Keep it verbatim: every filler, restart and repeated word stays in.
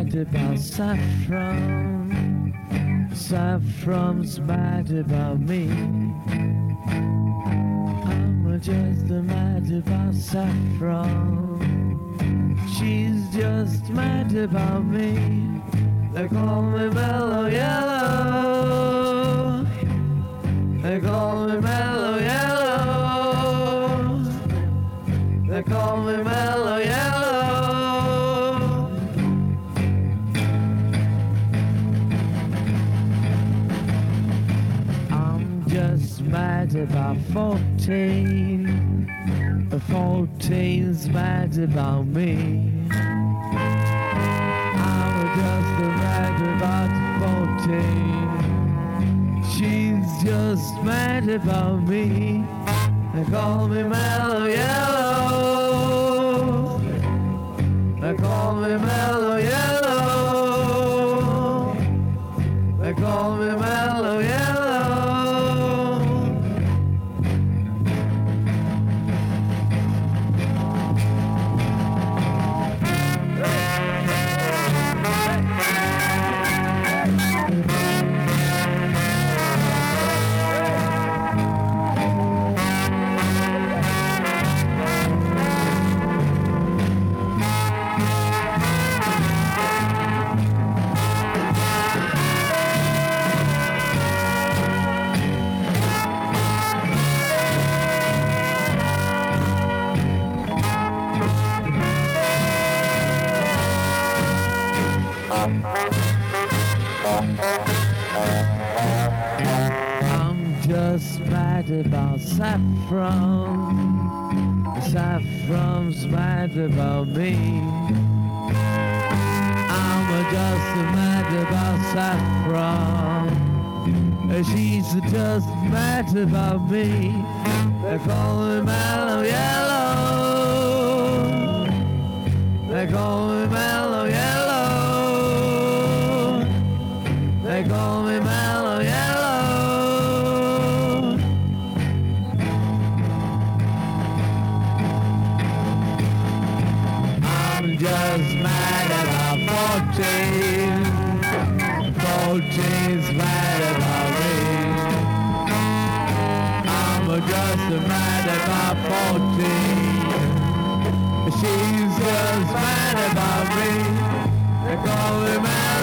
mad about Saffron. Saffron's mad about me. I'm just mad about Saffron. She's just mad about me. They call me Mellow Yellow. They call me Mellow Yellow. They call me Mellow Yellow. I'm just mad about fourteen. fourteen's mad about me. I'm just mad about fourteen. She's just mad about me. They call me Mellow Yellow. They call me Mellow Yellow. They call me Mellow Yellow. I'm just mad about Saffron. Saffron's mad about me. I'm just mad about Saffron. She's just mad about me. They call me Mellow Yellow. They call me Mellow Yellow. They call me Mellow Yellow. I'm just mad about fourteen. fourteen's mad about me. I'm just mad about fourteen. She's just mad about me. They call me Mellow.